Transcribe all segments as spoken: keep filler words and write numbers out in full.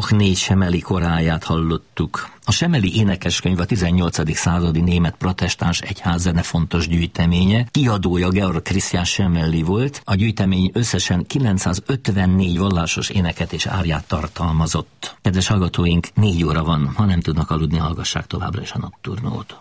Bach négy semeli koráját hallottuk. A semeli énekeskönyv a tizennyolcadik századi német protestáns egyházzene fontos gyűjteménye. Kiadója Georg Christian Semmelli volt. A gyűjtemény összesen kilencszázötvennégy vallásos éneket és árját tartalmazott. Kedves hallgatóink, négy óra van. Ha nem tudnak aludni, hallgassák továbbra is a Nocturnót.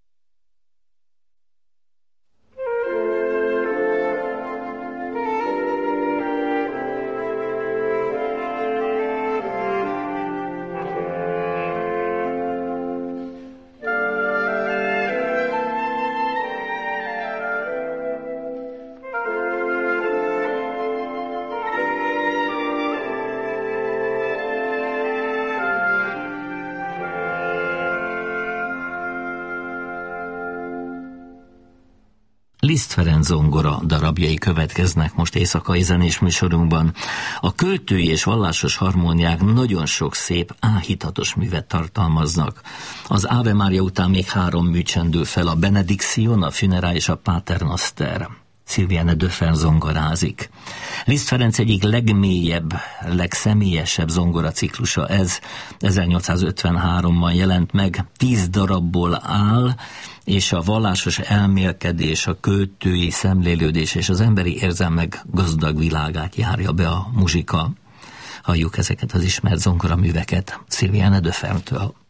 Liszt Ferenc zongora darabjai következnek most éjszakai zenés műsorunkban. A költői és vallásos harmóniák nagyon sok szép, áhítatos művet tartalmaznak. Az Ave Mária után még három mű csendül fel, a Benediction, a Funerália és a Pater Noster. Sylviane Döfer zongorázik. Liszt Ferenc egyik legmélyebb, legszemélyesebb zongoraciklusa ez. ezernyolcszázötvenháromban jelent meg, tíz darabból áll, és a vallásos elmélkedés, a költői szemlélődés és az emberi érzelmek gazdag világát járja be a muzsika. Halljuk ezeket az ismert zongoraműveket Sylviane Döfertől.